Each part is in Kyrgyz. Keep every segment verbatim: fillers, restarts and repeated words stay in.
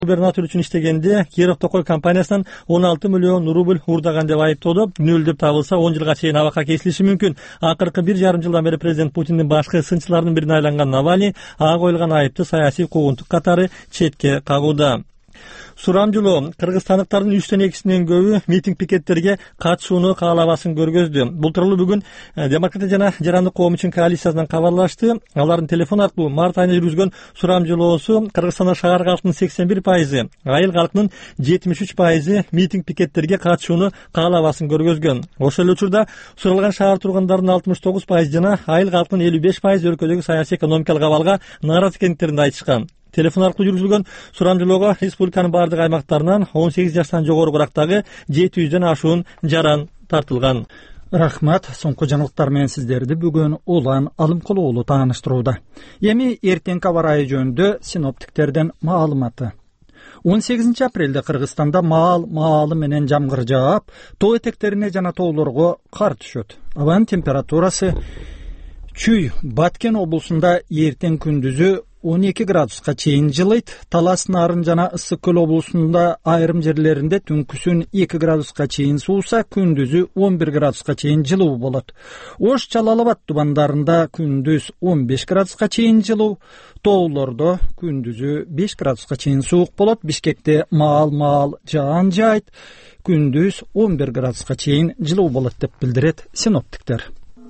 Губернатор үчүн иштегенде Киров Токой компаниясынан он алты миллион рубль уурдаган деп айыптоодо. Күнөөлдөп табылса он жылга чейин абакка кесилиши мүмкүн. Акыркы бир жарым жылдан бери президент Путиндин башкы сынчыларынын бирине айланган Навальный ага коюлган айыпты саясий куугунтук катары четке кагууда. Сурамжылоо кыргызстандыктардын үчтөн экисинен көбү митинг пикеттерге катышууну каалабасын көргөздү. Бул тууралуу бүгүн Демократия жана Жарандык коом үчүн коалициясынан кабарлашты. Алардын телефон аркылуу март айында жүргүзгөн сурамжылоосу Кыргызстанда шаар калкынын сексен бир пайызы, айыл калкынын жетимиш үч пайызы митинг пикеттерге катышууну каалабасын көргөзгөн. Ошол эле учурда суралган шаар тургундарынын алтымыш тогуз пайыз жана айыл калкынын элүү беш пайыз өлкөдөгү саясий экономикалык абалга нааразы экендиктерин айтышкан. Телефон аркылуу жүргүзүлгөн сурамжылоого республиканын бардык аймактарынан он сегиз жаштан жогорурагы жети жүздөн ашуун жаран тартылган. Рахмат. Соңку жаңылыктар менен сиздерди бүгүн Улан Алымкулуу уулу тааныштырууда. Эми эртеңки аба ырайы жөнүндө синоптиктердин маалыматы. он сегизинчи апрелде Кыргызстанда маал маалы менен жамгыр жаап, тоо этектерине жана тоолорго кар түшөт. Абанын температурасы Чүй Баткен облусунда эртең күндүзү он эки градуска чейин жылыйт. Талас Нарын жана Ысык көл облусунда айрым жерлеринде түнкүсүн эки градуска чейин сууса, күндүзү он бир градуска чейин жылуу болот. Ош Жалал Абад тубандарында күндүз он беш градуска чейин жылуу, тоолордо күндүзү беш градуска чейин суук болот. Бишкекте маал-маал жаан жаайт, күндүз он бир градуска чейин жылуу болот деп билдирет синоптиктер.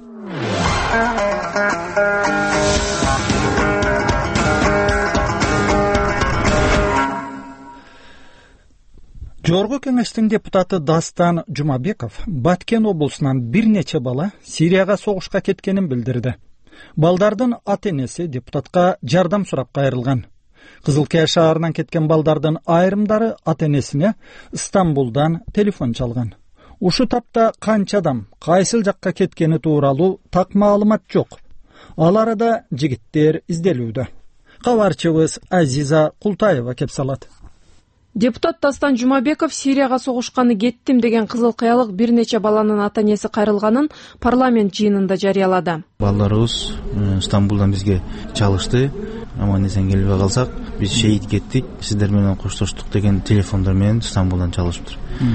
Жогорку кеңештин депутаты Дастан Жумабеков Баткен облусунан бир нече бала Сирияга согушка кеткенин билдирди. Балдардын ата-энеси депутатка жардам сурап кайрылган. Кызыл Кыя шаарынан кеткен балдардын айрымдары ата-энесине Стамбулдан телефон чалган. Ушу тапта канча адам кайсыл жакка кеткени тууралуу так маалымат жок. Ал арада жигиттер изделүүдө. Кабарчыбыз Азиза Култаева кеп салат. Депутат Дастан Жумабеков Сирияга согушканы кеттим деген кызыл кыялык бир нече баланын ата-энеси кайрылганын парламент жыйынында жарыялады. Балдарыбыз Стамбулдан бизге чалышты. Аман эсен келбей калсак, биз шейит кеттик, сиздер менен коштоштук деген телефондар менен Стамбулдан чалышыптыр.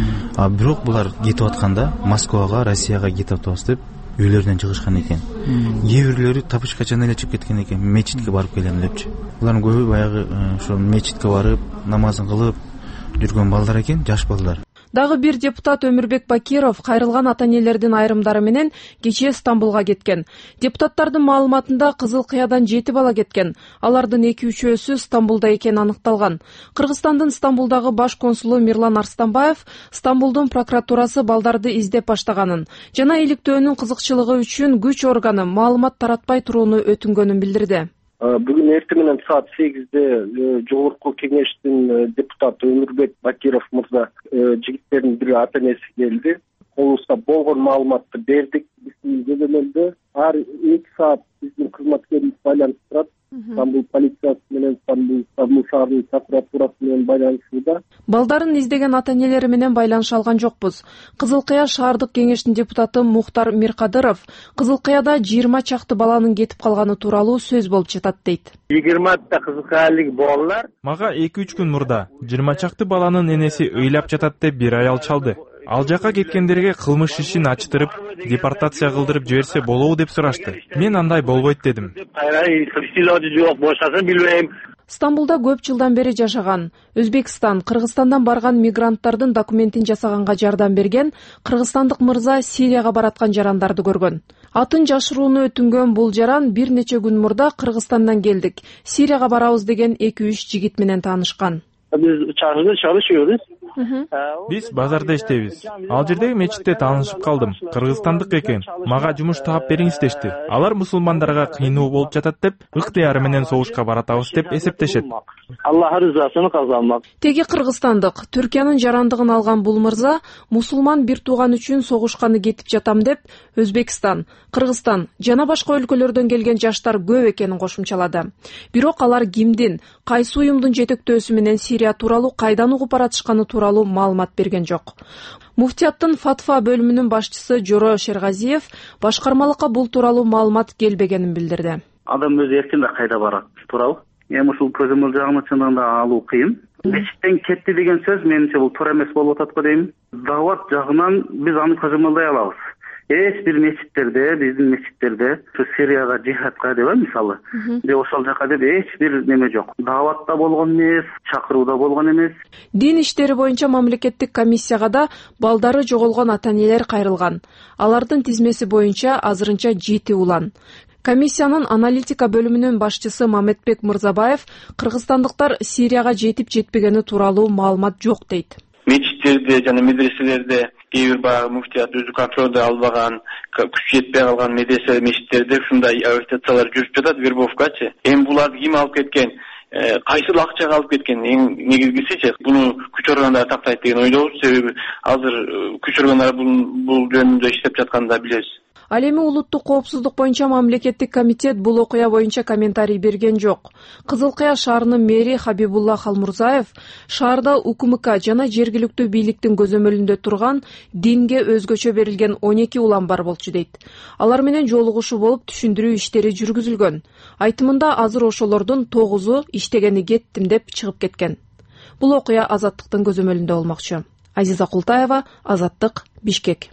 А бирок булар кетип атканда Москвага, Россияга кетип атабыз деп үйлөрүнөн чыгышкан экен. Кээ бирлери тапышкачан эле чыгып кеткен экен, мечитке барып келем депчи. Булардын көбү баягы ошо мечитке барып, намазын кылып жүргөн балдар экен, жаш балдар. Дагы бир депутат Өмүрбек Бакиров кайрылган ата-энелердин айрымдары менен кечээ Стамбулга кеткен. Депутаттардын маалыматында Кызыл Кыядан жети бала кеткен. Алардын эки үчөөсү Стамбулда экени аныкталган. Кыргызстандын Стамбулдагы баш консулу Мирлан Арстанбаев Стамбулдун прокуратурасы балдарды издеп баштаганын жана иликтөөнүн кызыкчылыгы үчүн күч органы маалымат таратпай турууну өтүнгөнүн билдирди. Бүгүн эртең менен саат сегизде жогорку кеңештин депутаты Өмүрбек Бакиров мырза жигиттердин бири ата-энеси келди. Колубузда болгон маалыматты бердик. Биздин жөнөмөлдө ар эки саат биздин кызматкерибиз байланышып турат. Стамбул полициясы менен Стамбул шаарынын прокуратурасы менен байланышууда. Балдарын издеген ата-энелери менен байланыша алган жокпуз. Кызыл Кыя шаардык кеңештин депутаты Мухтар Миркадыров Кызыл Кыяда жыйырма чакты баланын кетип калганы тууралуу сөз болуп жатат дейт. жыйырмата кызыл кыялык балдар. Мага эки үч күн мурда жыйырма чакты баланын энеси ыйлап жатат деп бир аял чалды. Ал жака кеткендерге кылмыш ишин ачтырып, депортация кылдырып жиберсе болобу деп сурашты. Мен андай болбойт дедим. Стамбулда көп жылдан бери жашаган, Өзбекстан, Кыргызстандан барган мигранттардын документин жасаганга жардам берген кыргызстандык мырза Сирияга бараткан жарандарды көргөн. Атын жашырууну өтүнгөн бул жаран бир нече күн мурда Кыргызстандан келдик, Сирияга барабыз деген эки үч жигит менен таанышкан. Biz çarşıda çalışıyoruz. Биз базарда иштейбиз. Ал жердеги мечитте таанышып калдым. Кыргызстандык экен. Мага жумуш таап бериңиз дешти. Алар мусулмандарга кыйноо болуп жатат деп, ыктыяры менен согушка баратабыз деп эсептешет. Аллах рызасын казанмак. Теги кыргызстандык Түркиянын жарандыгын алган бул мырза мусулман бир тууган үчүн согушканы кетип жатам деп, Өзбекстан, Кыргызстан жана башка өлкөлөрдөн келген жаштар көп экенин кошумчалады. Бирок алар кимдин, кайсы уюмдун жетектөөсү менен Сирия тууралуу кайдан угуп баратышканы тууралуу маалымат берген жок. Муфтияттын Фатва бөлүмүнүн башчысы Жоро Шергазиев башкармалыкка бул тууралуу маалымат келбегенин билдирди. Адам өзү эркин да кайда барат тууралуу. Эми ушул көзөмөл жагын чындыгында алуу кыйын. Мечиттен кетти деген сөз менимче бул туура эмес болуп атат го дейм. Даават жагынан биз аны тажымалдай алабыз. Эч бир мечиттерде, биздин мечиттерде, Сирияга, жихадка деп мисалы, же ошол жака деп эч бир неме жок. Дааватта болгон эмес, чакырууда болгон эмес. Дин иштери боюнча мамлекеттик комиссияга да балдары жоголгон ата-энелер кайрылган. Алардын тизмеси боюнча азырынча жети улан. Комиссиянын аналитика бөлүмүнүн башчысы Мамедбек Мырзабаев кыргызстандыктар Сирияга жетип жетпегени тууралуу маалымат жок дейт. Мечиттерде жана медреселерде кээ бир баягы муфтият өзү контролду албаган, күч жетпей калган медресе мечиттерде ушундай арестациялар жүрүп жатат, вербовкачы. Эми буларды ким алып кеткен, кайсыл акчага алып кеткен, эң негизгисичи буну күч органдары тактайт деген ойлойбуз. Себеби азыр күч органдары бул жөнүндө иштеп жатканын да билебиз. Ал эми улуттук коопсуздук боюнча мамлекеттик комитет бул окуя боюнча комментарий берген жок. Кызыл Кыя шаарынын мэри Хабибулла Халмурзаев шаарда УКМК жана жергиликтүү бийликтин көзөмөлүндө турган динге өзгөчө берилген он эки улан бар болчу дейт. Алар менен жолугушуу болуп түшүндүрүү иштери жүргүзүлгөн. Айтымында азыр ошолордун тогузу иштегени кеттим деп чыгып кеткен. Бул окуя Азаттыктын көзөмөлүндө болмокчу. Азиза Култаева, Азаттык, Бишкек.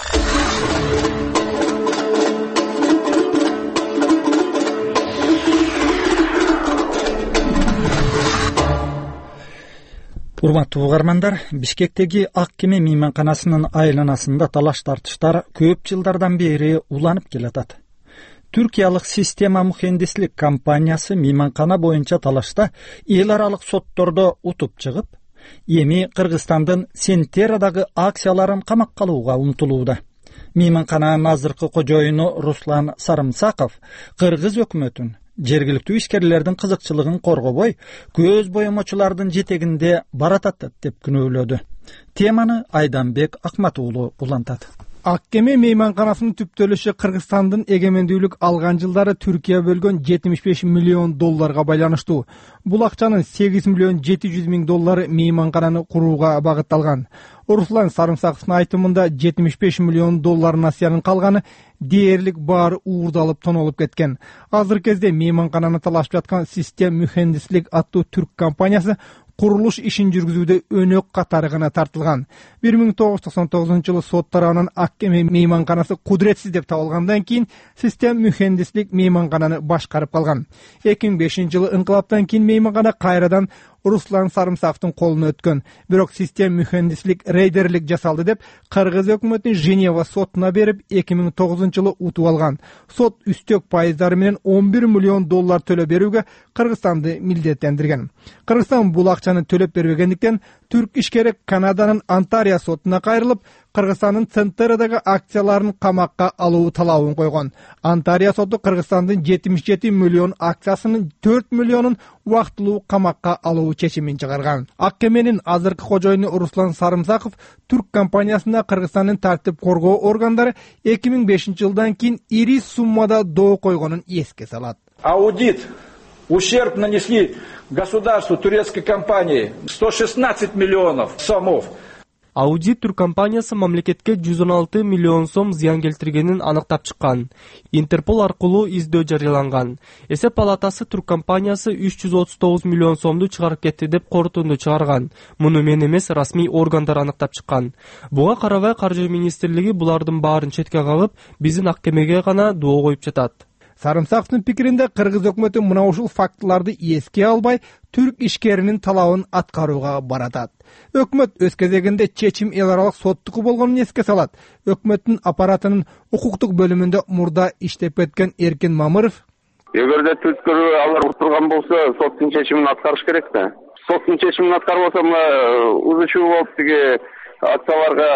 Урматтуу угармандар, Бишкектеги Ак кеме мейманканасынын айланасында талаш тартыштар көп жылдардан бери уланып келатат. Түркиялык Система мухендислик компаниясы мейманкана боюнча талашта эл аралык соттордо утуп чыгып, эми Кыргызстандын Сентерадагы акцияларын камакка алууга умтулууда. Мейманкананын азыркы кожоюну Руслан Сарымсаков кыргыз өкмөтүн жергиликтүү ишкерлердин кызыкчылыгын коргобой, көз боемочулардын жетегинде баратат деп күнөөлөдү. Теманы Айданбек Акмат уулу улантат. Ак кеме мейманканасынын түптөлүшү Кыргызстандын эгемендүүлүк алган жылдары Түркия бөлгөн жетимиш беш миллион долларга байланыштуу. Бул акчанын сегиз миллион жети жүз миң доллары мейманкананы курууга багытталган. Руслан Сарымсаковдун айтымында жетимиш беш миллион доллар насиянын калганы дээрлик баары уурдалып тонолуп кеткен. Азыркы кезде мейманкананы талашып жаткан Систем мухендислик аттуу түрк компаниясы курулуш ишин жүргүзүүдө өнөк катары гана тартылган. бир миң тогуз жүз токсон тогузунчу жылы сот тарабынан Ак кеме мейманканасы кудуретсиз деп табылгандан кийин Систем мухендислик мейманкананы башкарып калган. эки миң бешинчи жылы инкылаптан кийин мейманкана кайрадан Руслан Сарымсаковдун колуна өткөн. Бирок Систем мухендислик рейдерлик жасалды деп Кыргыз өкмөтүн Женева сотуна берип эки миң тогузунчу жылы утуп алган. Сот үстөк пайыздары менен он бир миллион доллар төлөп берүүгө Кыргызстанды милдеттендирген. Кыргызстан бул акчаны төлөп бербегендиктен түрк ишкери Канаданын Онтарио сотуна кайрылып, Кыргызстандын Центерадагы акцияларын камакка алуу талабын койгон. Онтарио соту Кыргызстандын жетимиш жети миллион акциясынын төрт миллионун убактылуу камакка алуу чечимин чыгарган. Ак кеменин азыркы кожоюну Руслан Сарымсаков түрк компаниясына Кыргызстандын тартип коргоо органдары эки миң бешинчи жылдан кийин ири суммада доо койгонун эске салат. Аудит. Ущерб нанесли государству турецкой компании сто шестнадцать миллионов сомов. Аудит түрк компаниясы мамлекетке жүз он алты миллион сом зыян келтиргенин аныктап чыккан. Интерпол аркылуу издөө жарыяланган. Эсеп палатасы түрк компаниясы үч жүз отуз тогуз миллион сомду чыгарып кетти деп корутунду чыгарган. Муну мен эмес, расмий органдар аныктап чыккан. Буга карабай Каржы министрлиги булардын баарын четке кагып, биздин Ак кемеге гана доо коюп жатат. Сарымсаковдун пикиринде Кыргыз өкмөтү мына ушул фактыларды эске албай, түрк ишкеринин талабын аткарууга баратат. Өкмөт өз кезегинде чечим эл аралык соттуку болгонун эске салат. Өкмөттүн аппаратынын укуктук бөлүмүндө мурда иштеп кеткен Эркин Мамыров: Эгерде түшкөрүү алар утурган болсо, соттун чечимин аткарыш керек да. Соттун чечимин аткарбаса, мына узучу болуп тиги акцияларга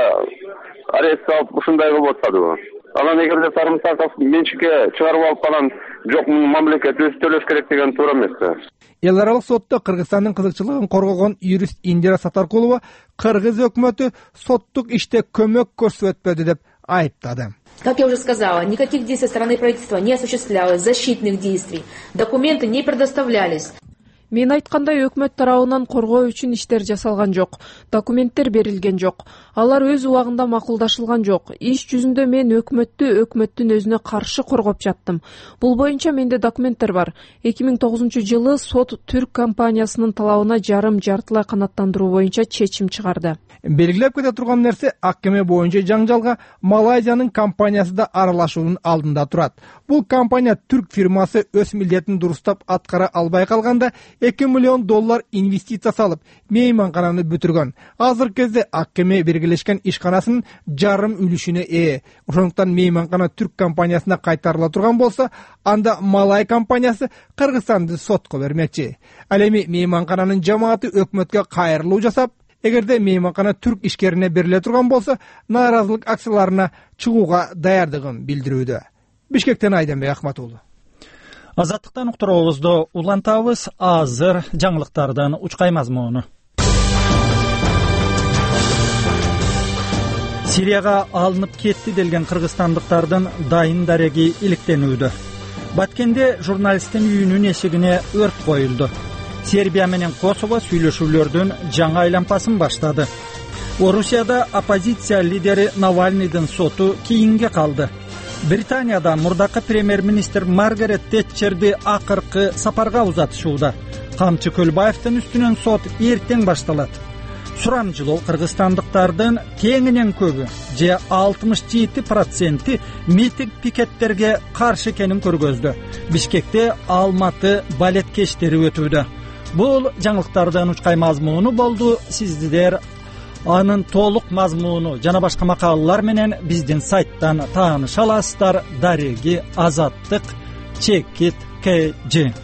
арест алып ушундай болуп атпадыбы? Анан эгерде Сарымсаков менчикке чыгарып алып калган, жок, мамлекет өзү төлөш керек деген туура эмес да. Эл аралык сотто Кыргызстандын кызыкчылыгын коргогон юрист Индира Сатаркулова Кыргыз өкмөтү соттук иште көмөк көрсөтпөдү деп айыптады. Как я уже сказала, никаких действий со стороны правительства не осуществлялось, защитных действий, документы не предоставлялись. Мен айткандай өкмөт тарабынан коргоо үчүн иштер жасалган жок, документтер берилген жок. Алар өз убагында макулдашылган жок. Иш жүзүндө мен өкмөттү өкмөттүн өзүнө каршы коргоп жаттым. Бул боюнча менде документтер бар. эки миң тогузунчу жылы сот түрк компаниясынын талабына жарым жартылай канааттандыруу боюнча чечим чыгарды. Белгилеп кете турган нерсе, акеме боюнча жаңжалга Малайзиянын компаниясы да аралашуунун алдында турат. Бул компания түрк фирмасы өз милдетин дурустап аткара албай калганда эки миллион доллар инвестиция салып, мейманкананы бүтүргөн. Азыркы кезде акеме биргелешкен ишканасынын жарым үлүшүнө ээ. Ошондуктан мейманкана түрк компаниясына кайтарыла турган болсо, анда Малай компаниясы Кыргызстанды сотко бермекчи. Ал эми мейманкананын жамааты өкмөткө кайрылуу жасап, эгерде мейманкана түрк ишкерине бериле турган болсо, нааразылык акцияларына чыгууга даярдыгын билдирүүдө. Бишкектен Айденбек Акматуулу. Азаттыктан уктуруубузду улантабыз. Азыр жаңылыктардан учкай мазмуну. Сирияга алынып кетти делген кыргызстандыктардын дайын дареги иликтенүүдө. Баткенде журналисттин үйүнүн эшигине өрт коюлду. Сербия менен Косово сүйлөшүүлөрдүн жаңа айлампасын баштады. Орусияда оппозиция лидери Навальныйдын соту кейинге калды. Британияда мурдакы премьер-министр Маргарет Тэтчерди акыркы сапарга узатышууда. Камчы Көлбаевдин үстүнөн сот эртең башталат. Сурамжылоо кыргызстандыктардын кеңинен көбү, же алтымыш жети проценти митинг пикеттерге каршы экенин көргөздү. Бишкекте Алматы балет кештери өтүүдө. Бул жаңылыктардан учкай мазмуну болду. Сиздер анын толук мазмуну жана башка макалалар менен биздин сайттан тааныша аласыздар. Дареги Азаттык чекит кж.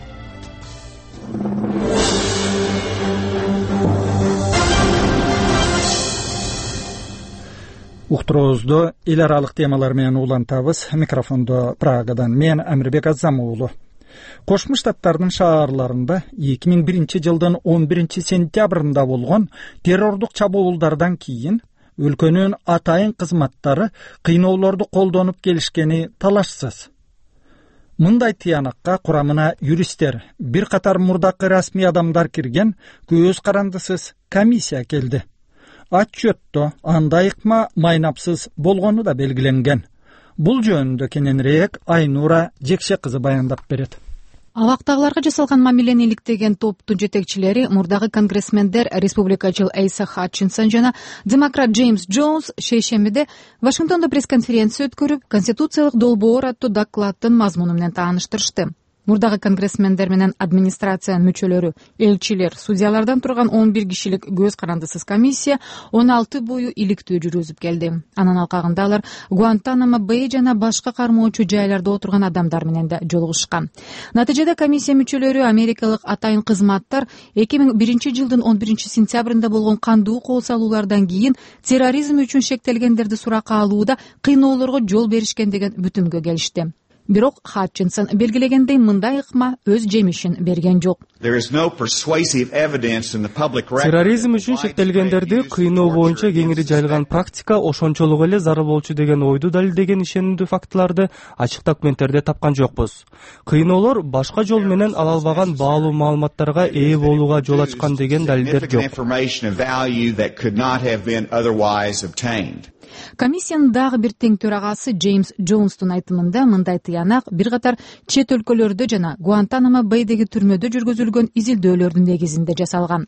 Уктуруубузду эл аралык темалар менен улантабыз. Микрофондо Прагадан мен Амирбек Азамуулу. Кошмо Штаттардын шаарларында эки миң биринчи жылдын он биринчи сентябрында болгон террордук чабуулдардан кийин өлкөнүн атайын кызматтары кыйноолорду колдонуп келишкени талашсыз. Мындай тыянакка курамына юристтер, бир катар мурдакы расмий адамдар кирген көз карандысыз комиссия келди. Отчетто андай ыкма майнапсыз болгону да белгиленген. Бул жөнүндө кененирээк Айнура Жекше кызы баяндап берет. Абактагыларга жасалган мамилени иликтеген топтун жетекчилери мурдагы конгрессмендер республикачыл Эйса Хатчинсон жана демократ Джеймс Джонс шейшембиде Вашингтондо пресс-конференция өткөрүп, конституциялык долбоор аттуу докладдын мазмуну менен тааныштырышты. Мурдагы конгрессмендер менен администрациянын мүчөлөрү, элчилер, судьялардан турган он бир кишилик көз карандысыз комиссия он алты бою иликтөө жүргүзүп келди. Анын алкагында алар Гуантанамо Бэй жана башка кармоочу жайларда отурган адамдар менен да жолугушкан. Натыйжада комиссия мүчөлөрү америкалык атайын кызматтар эки миң биринчи жылдын он биринчи сентябрында болгон кандуу кол салуулардан кийин терроризм үчүн шектелгендерди суракка алууда кыйноолорго жол беришкен деген бүтүмгө келишти. Бирок Хатчинсон белгилегендей мындай ыкма өз жемишин берген жок. Терроризм үчүн шектелгендерди кыйноо боюнча кеңири жайылган практика ошончолук эле зарыл болчу деген ойду далилдеген ишенимдүү фактыларды ачык документтерде тапкан жокпуз. Кыйноолор башка жол менен ала албаган баалуу маалыматтарга ээ болууга жол ачкан деген далилдер жок. Комиссиянын дагы бир тең төрагасы Джеймс Джонстун айтымында мындай тыянак бир катар чет өлкөлөрдө жана Гуантанамо Бэйдеги түрмөдө жүргүзүлгөн изилдөөлөрдүн негизинде жасалган.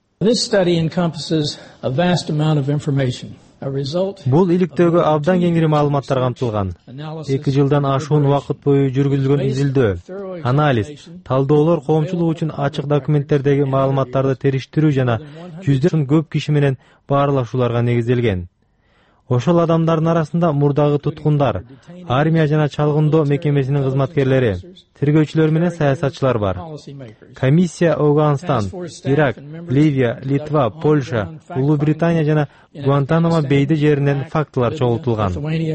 Бул иликтөөгө абдан кеңири маалыматтар камтылган. эки жылдан ашуун убакыт бою жүргүзүлгөн изилдөө, анализ, талдоолор коомчулук үчүн ачык документтердеги маалыматтарды териштирүү жана жүздөн көп киши менен баарлашууларга негизделген. Ошол адамдардын арасында мурдагы туткундар, армия жана чалгындоо мекемесинин кызматкерлери, тергөөчүлөр менен саясатчылар бар. Комиссия Афганистан, Ирак, Ливия, Литва, Польша, Улуу Британия жана Гуантанамо Бэйде жеринен фактылар чогултулган.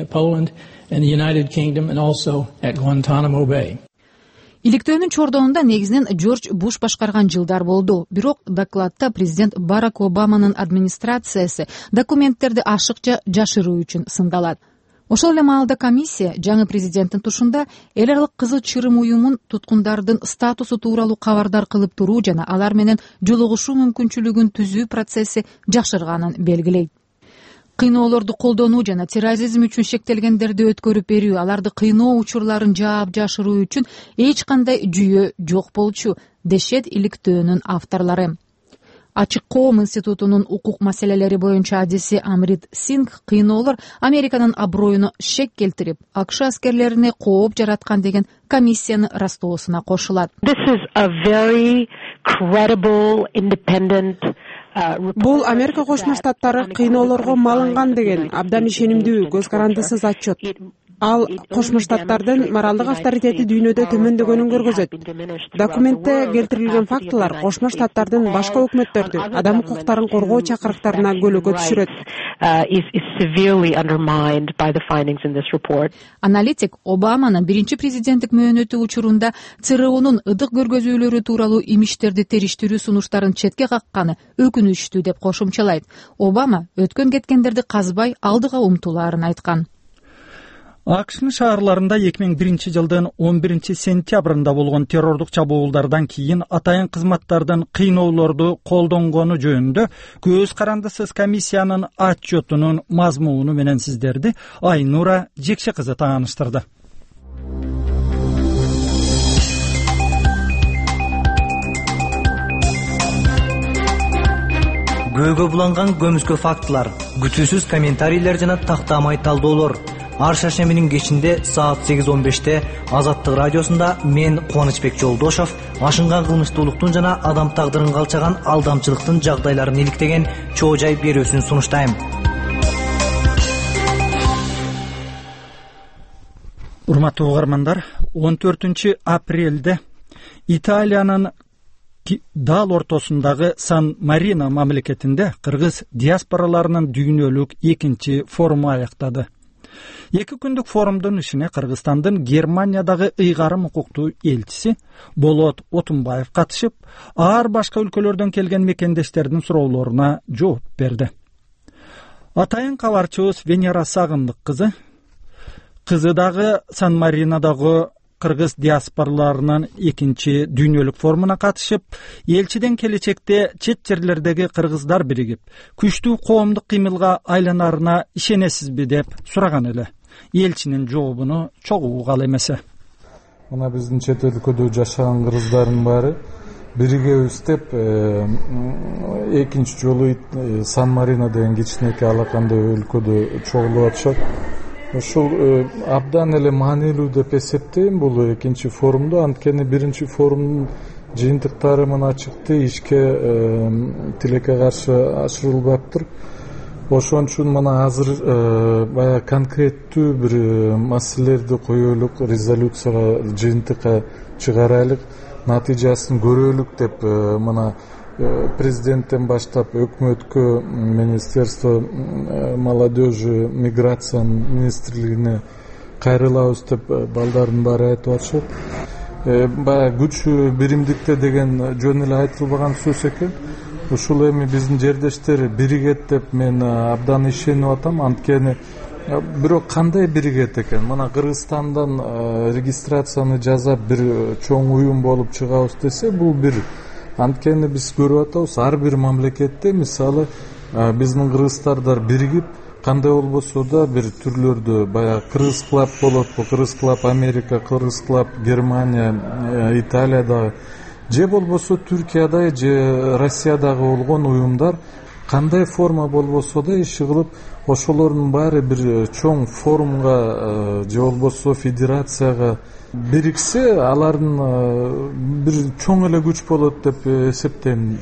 Иликтөөнүн чордоонунда негизинен Джордж Буш башкарган жылдар болду. Бирок докладта президент Барак Обаманын администрациясы документтерди ашыкча жашыруу үчүн сындалат. ошол эле маалда комиссия жаңы президенттин тушунда эл аралык кызыл чырым уюмун туткундардын статусу тууралуу кабардар кылып туруу жана алар менен жолугушуу мүмкүнчүлүгүн түзүү процесси жакшырганын белгилейт. Кыйноолорду колдонуу жана терроризм үчүн шектелгендерди өткөрүп берүү, аларды кыйноо учурларын жаап жашыруу үчүн эч кандай жүйө жок болчу, дешет иликтөөнүн авторлору. Ачык коом институтунун укук маселелери боюнча адиси Амрит Сингх кыйноолор Американын аброюна шек келтирип, АКШ аскерлерине кооп жараткан деген комиссияны растоосуна кошулат. Бул Америка Кошмо Штаттары кыйноолорго малынган деген абдан ишенимдүү, көз карандысыз отчет. Ал Кошмо Штаттардын моралдык авторитети дүйнөдө төмөндөгөнүн көргөзөт. Документте келтирилген фактылар Кошмо Штаттардын башка өкмөттөрдү адам укуктарын коргоо чакырыктарына көлөкө түшүрөт. Аналитик Обаманын биринчи президенттик мөөнөтү учурунда ЦРУнун ыдык көргөзүүлөрү тууралуу имичтерди териштирүү сунуштарын четке какканы өкүнүчтүү деп кошумчалайт. Обама өткөн кеткендерди казбай алдыга умтулаарын айткан. АКШнын шаарларында эки миң биринчи жылдын он биринчи сентябрында болгон террордук чабуулдардан кийин атайын кызматтардын кыйноолорду колдонгону жөнүндө көз карандысыз комиссиянын отчетунун мазмуну менен сиздерди Айнура Жекше кызы тааныштырды. Көөгө буланган көмүскө фактылар, күтүүсүз комментарийлер жана тактамай талдоолор. Ар шаршембинин кечинде саат сегиз он беште Азаттык радиосунда мен Кубанычбек Жолдошов ашынган кылмыштуулуктун жана адам тагдырын калчаган алдамчылыктын жагдайларын иликтеген чоо жай берүүсүн сунуштайм. Урматтуу угармандар, он төртүнчү апрелде Италиянын дал ортосундагы Сан-Марино мамлекетинде кыргыз диаспораларынын дүйнөлүк экинчи форуму аяктады. Эки күндүк форумдун ишине Кыргызстандын Германиядагы ыйгарым укуктуу элчиси Болот Отунбаев катышып, ар башка өлкөлөрдөн келген мекендештердин суроолоруна жооп берди. Атайын кабарчыбыз Венера Сагындык кызы, кызы дагы Сан-Маринодогу кыргыз диаспораларынын экинчи дүйнөлүк форумуна катышып, элчиден келечекте чет жерлердеги кыргыздар биригип, күчтүү коомдук кыймылга айланарына ишенесизби деп сураган эле. Элчинин жообуну чогуу угалы эмесе. Мына биздин чет өлкөдө жашаган кыргыздардын баары биригебиз деп экинчи жолу Сан-Марино деген кичинекей алакандай өлкөдө чогулуп атышат. Ушул абдан эле маанилүү деп эсептейм бул экинчи форумду, анткени биринчи форумдун жыйынтыктары мына чыкты, ишке тилекке каршы ашырылбаптыр. Ошон үчүн мына азыр баягы конкреттүү бир маселелерди коелук, резолюцияга жыйынтыкка чыгарайлык, натыйжасын көрөлүк деп мына президенттен баштап өкмөткө, министерство молодежи, миграция министрлигине кайрылабыз деп балдардын баары айтып атышат. Баягы күч биримдикте деген жөн эле айтылбаган сөз экен. Ушул эми биздин жердештер биригет деп мен абдан ишенип атам, анткени бирок кандай биригет экен? Мына Кыргызстандан регистрацияны жасап бир чоң уюм болуп чыгабыз десе, бул бир. Анткени биз көрүп атабыз, ар бир мамлекетте мисалы биздин кыргыздардар биригип, кандай болбосо да бир түрлөрдү баягы Кыргыз клаб болот, Кыргыз клаб Америка, Кыргыз клаб Германия, Италиядагы же болбосо Түркияда же Россиядагы болгон уюмдар кандай форма болбосо да иши кылып, ошолордун баары бир чоң форумга же болбосо федерацияга бириксе, алардын бир чоң эле күч болот деп эсептейм.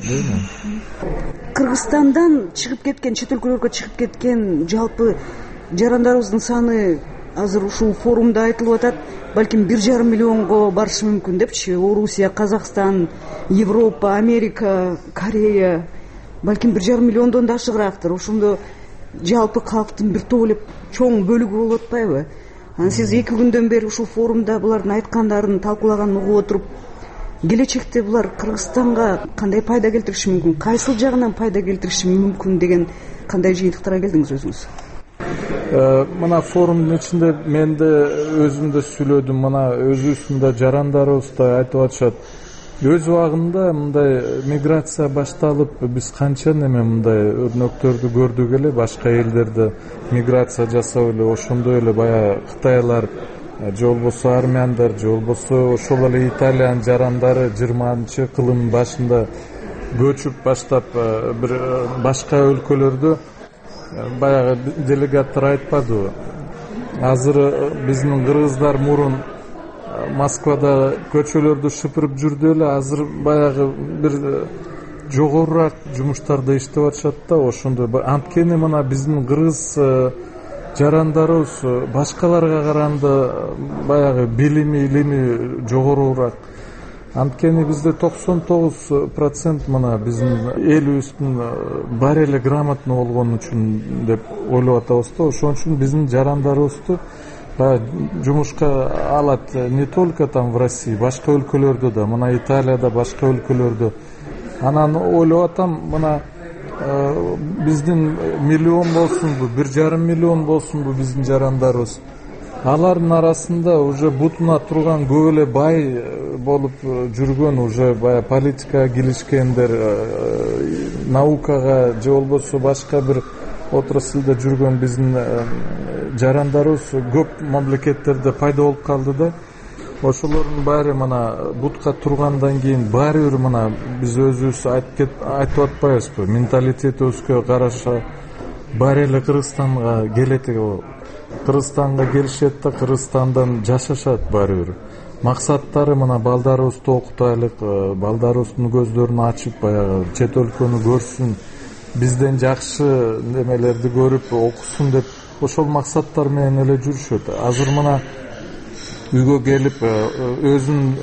Кыргызстандан чыгып кеткен, чет өлкөлөргө чыгып кеткен жалпы жарандарыбыздын саны азыр ушул форумда айтылып атат, балким бир жарым миллионго барышы мүмкүн депчи. Орусия, Казакстан, Европа, Америка, Корея, балким бир жарым миллиондон да ашыгыраактыр. Ошондо жалпы калктын бир топ эле чоң бөлүгү болуп атпайбы? Анан сиз эки күндөн бери ушул форумда булардын айткандарын талкуулаганын угуп отуруп, келечекте булар Кыргызстанга кандай пайда келтириши мүмкүн, кайсыл жагынан пайда келтириши мүмкүн деген кандай жыйынтыктарга келдиңиз өзүңүз? мына форумдун ичинде мен да өзүм да сүйлөдүм, мына өзүбүздүн да жарандарыбыз да айтып атышат. Өз убагында мындай миграция башталып, биз канча неме мындай өрнөктөрдү көрдүк эле, башка элдерде миграция жасап эле, ошондой эле баягы кытайлар же болбосо армяндар, же болбосо ошол эле Италиянын жарандары жыйырманчы кылымдын башында көчүп баштап бир башка өлкөлөрдө баягы делегаттар айтпадыбы. Азыр биздин кыргыздар мурун Москвада көчөлөрдү шыпырып жүрдү эле, азыр баягы бир жогорураак жумуштарда иштеп атышат да, ошондой. Анткени мына биздин кыргыз жарандарыбыз башкаларга караганда баягы билими, илими жогорураак. Анткени бизде токсон тогуз процент мына биздин элибиздин бар эле грамотно болгон үчүн деп ойлоп атабыз да. Ошон үчүн биздин жарандарыбызды жумушка алат не только там в России, башка өлкөлөрдө да, мына Италияда, башка өлкөлөрдө. Анан ойлоп атам, мына биздин миллион болсунбу, бир жарым миллион болсунбу биздин жарандарыбыз. Алардын арасында уже бутуна турган көп эле бай болуп жүргөн, уже бая политикага киришкендер, наукага же болбосо башка бир отраслда жүргөн биздин жарандарыбыз көп мамлекеттерде пайда болуп калды да. Ошолордун баары мына бутка тургандан кийин баары бир мына биз өзүбүз айтып айтып атпайбызбы, менталитетибизге караша баары эле Кыргызстанга келет экен. Кыргызстанга келишет да, Кыргызстандан жашашат баары бир. Максаттары мына балдарыбызды окутайлык, балдарыбыздын көздөрүн ачып баягы чет өлкөнү көрсүн, бизден жакшы немелерди көрүп окусун деп ошол максаттар менен эле жүрүшөт. Азыр мына үйгө келип өзүнүн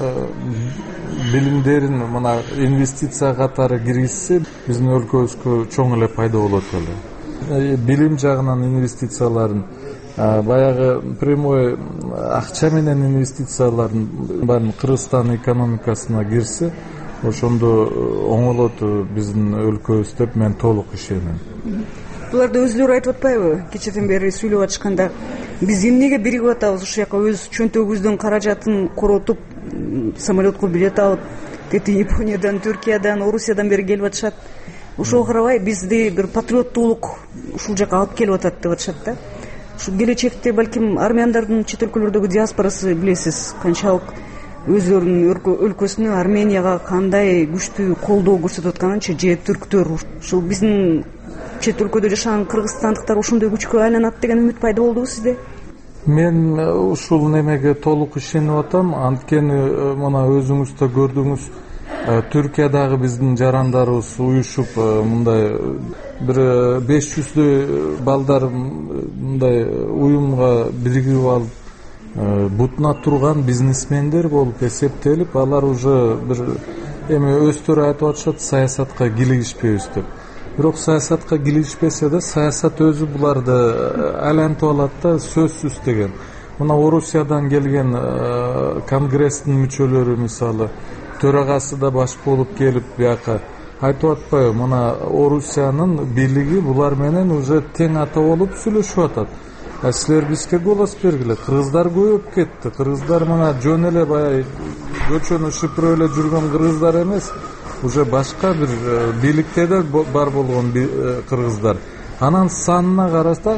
билимдерин мына инвестиция катары киргизсе, биздин өлкөбүзгө чоң эле пайда болот эле. Билим жагынан инвестицияларын, баягы прямой акча менен инвестицияларын баарын Кыргызстан экономикасына кирсе, ошондо оңолот биздин өлкөбүз деп мен толук ишенем. Буларды өзүлөрү айтып атпайбы? Кечеден бери сүйлөп атышканда, биз эмнеге биригип атабыз ушул жака, өз чөнтөгүбүздүн каражатын коротуп, самолетко билет алып, тети Япониядан, Түркиядан, Орусиядан бери келип атышат. Ошого карабай бизди бир патриоттуулук ушул жака алып келип атат деп атышат да. Ушул келечекте балким армяндардын чет өлкөлөрдөгү диаспорасы билесиз, канчалык өзлөрүнүн өлкөсүнө, Арменияга кандай күчтүү колдоо көрсөтүп атканынчы, же түрктөр. Ушул биздин чет өлкөдө жашаган кыргызстандыктар ошондой күчкө айланат деген үмүт пайда болдубу сизде? Мен ушул немеге толук ишенип атам. Анткени мына өзүңүз да көрдүңүз, Түркиядагы биздин жарандарыбыз уюшуп мындай бир беш жүздөй балдар мындай уюмга биригип алып бутуна турган бизнесмендер болуп эсептелип, алар уже бир эми өздөрү айтып атышат, саясатка кийлигишпейбиз деп. Бирок саясатка кийлигишпесе да, саясат өзү буларды айлантып алат да, сөзсүз деген. Мына Орусиядан келген конгресстин мүчөлөрү мисалы, төрагасы да баш болуп келип бияка айтып атпайбы, мына Орусиянын бийлиги булар менен уже тең ата болуп сүйлөшүп атат. А силер бизге голос бергиле. Кыргыздар көбөйүп кетти. Кыргыздар мына жөн эле баягы көчөнү шыпырып эле жүргөн кыргыздар эмес, уже башка бир бийликте да бар болгон кыргыздар. Анан санына караса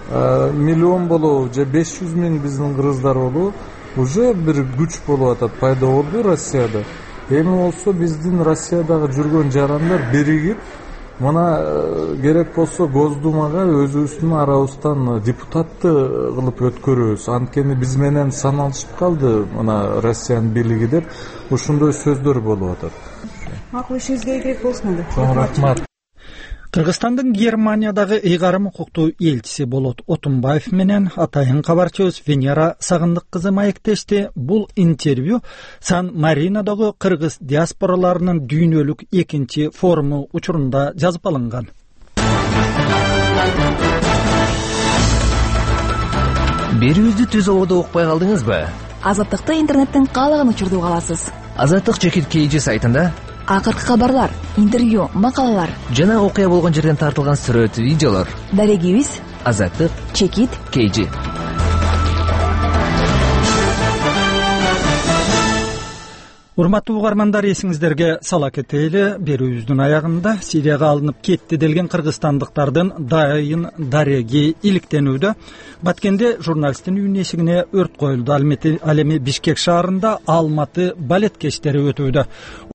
миллион болобу же беш жүз миң биздин кыргыздар болобу, уже бир күч болуп атат, пайда болду Россияда. Эми болсо биздин Россиядагы жүргөн жарандар биригип, мына керек болсо Госдумага өзүбүздүн арабыздан депутатты кылып өткөрөбүз. Анткени биз менен саналышып калды мына Россиянын бийлиги деп ушундай сөздөр болуп атат. Макул, ишиңизге ийгилик болсун. Чоң рахмат. Кыргызстандын Германиядагы ыйгарым укуктуу элчиси Болот Отунбаев менен атайын кабарчыбыз Венера Сагындык кызы маектешти. Бул интервью Сан-Маринодогу кыргыз диаспораларынын дүйнөлүк экинчи форуму учурунда жазып алынган. Берүүбүздү түз ободо укпай калдыңызбы? Азаттыкты интернеттен каалаган учурда уга аласыз. Азаттык жекит кейжи сайтында акыркы кабарлар, интервью, макалалар жана окуя болгон жерден тартылган сүрөт, видеолор. Дарегибиз Азаттык, Чекит, Кейжи. Урматтуу угармандар, эсиңиздерге сала кетели, берүүбүздүн аягында Сирияга алынып кетти делген кыргызстандыктардын дайын дареги иликтенүүдө. Баткенде журналисттин үйүнүн эшигине өрт коюлду. Ал эми Бишкек шаарында Алматы балет кечтери өтүүдө.